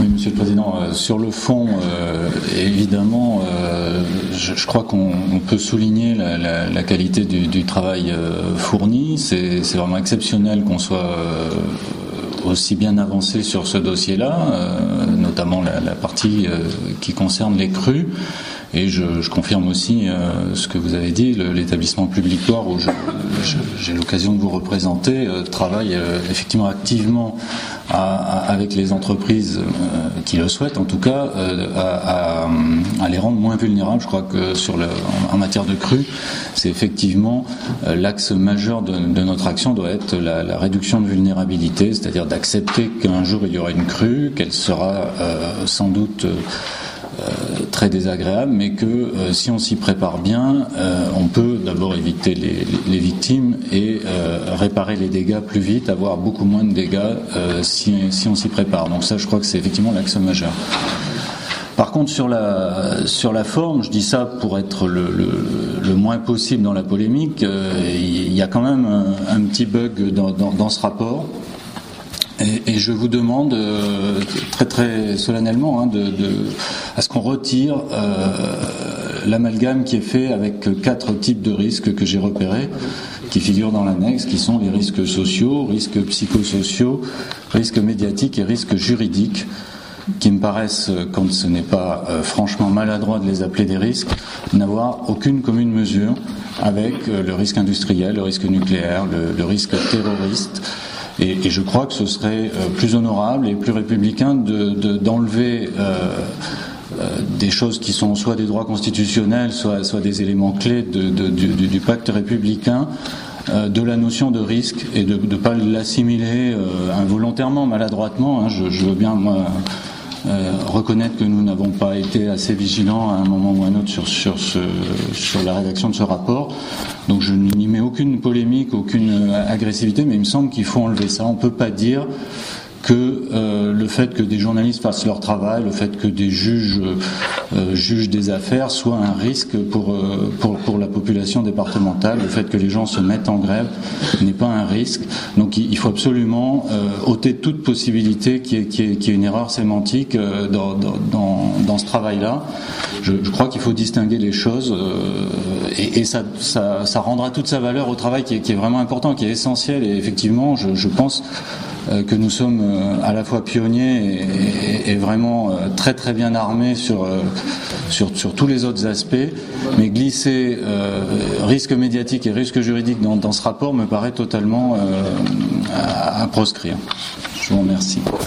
Oui, Monsieur le Président, sur le fond, évidemment, je crois qu'on peut souligner la qualité du travail fourni. C'est vraiment exceptionnel qu'on soit aussi bien avancé sur ce dossier-là, notamment la partie qui concerne les crues. Et je confirme aussi ce que vous avez dit, l'établissement public Loire où j'ai l'occasion de vous représenter travaille effectivement activement avec les entreprises qui le souhaitent en tout cas à les rendre moins vulnérables. Je crois que en matière de crues, c'est effectivement l'axe majeur de notre action doit être la réduction de vulnérabilité, c'est-à-dire d'accepter qu'un jour il y aura une crue, qu'elle sera sans doute très désagréable, mais que si on s'y prépare bien, on peut d'abord éviter les victimes et réparer les dégâts plus vite, avoir beaucoup moins de dégâts si on s'y prépare. Donc ça, je crois que c'est effectivement l'axe majeur. Par contre, sur la forme, je dis ça pour être le moins possible dans la polémique, il y a quand même un petit bug dans ce rapport. Et je vous demande très très solennellement à ce qu'on retire l'amalgame qui est fait avec 4 types de risques que j'ai repérés, qui figurent dans l'annexe, qui sont les risques sociaux, risques psychosociaux, risques médiatiques et risques juridiques, qui me paraissent, quand ce n'est pas franchement maladroit de les appeler des risques, n'avoir aucune commune mesure avec le risque industriel, le risque nucléaire, le risque terroriste. Et je crois que ce serait plus honorable et plus républicain d'enlever des choses qui sont soit des droits constitutionnels, soit des éléments clés du pacte républicain, de la notion de risque et de ne pas l'assimiler involontairement, maladroitement. Je veux bien reconnaître que nous n'avons pas été assez vigilants à un moment ou à un autre sur la rédaction de ce rapport. Donc je n'y mets aucune polémique, aucune agressivité, mais il me semble qu'il faut enlever ça. On ne peut pas dire que le fait que des journalistes fassent leur travail, le fait que des juges jugent des affaires soit un risque pour la population départementale. Le fait que les gens se mettent en grève n'est pas un risque. Donc il faut absolument ôter toute possibilité qu'il y ait une erreur sémantique dans ce travail-là. Je crois qu'il faut distinguer les choses et ça rendra toute sa valeur au travail qui est vraiment important, qui est essentiel. Et effectivement, je pense que nous sommes à la fois pionniers et vraiment très très bien armés sur tous les autres aspects, mais glisser risque médiatique et risque juridique dans ce rapport me paraît totalement à proscrire. Je vous remercie.